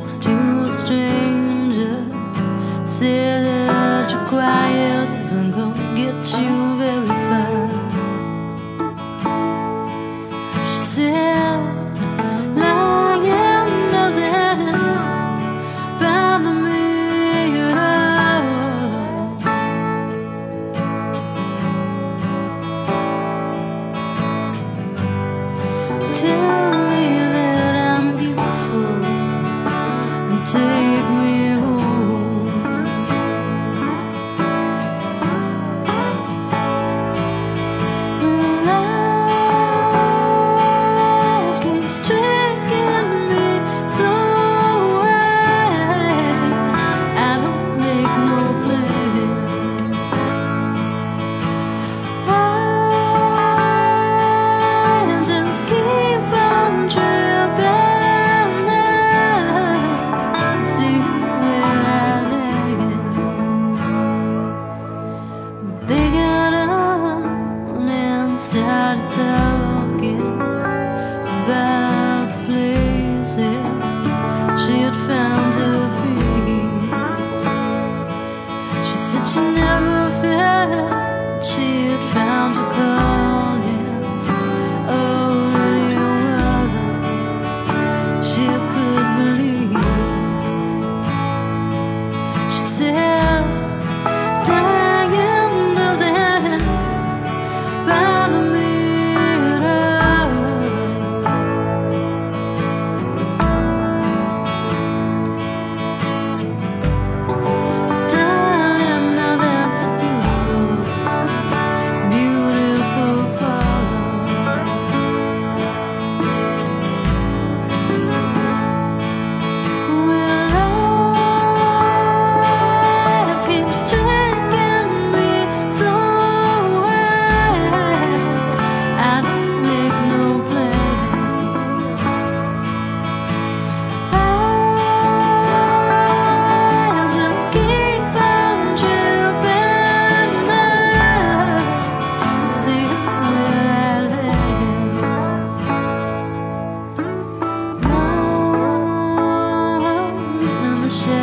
next to a stranger. Said that you're quiet isn't gonna get you very far. She said, lying doesn't bother me at all. Tell me that I'm beautiful and take me home. Life keeps tricking me so right. I don't make no plans. I just keep on tripping now. See where I land. They got on and started talking about the places she had found her feet. She said she never felt she had found her calling. Oh, little mother, she could believe. She said, dying doesn't bother me at all. Darling, now that's a beautiful, beautiful fall. Well, life keeps tricking me so right. I don't make no plans. I just keep on tripping now. See where I land. Mountains in the shadow.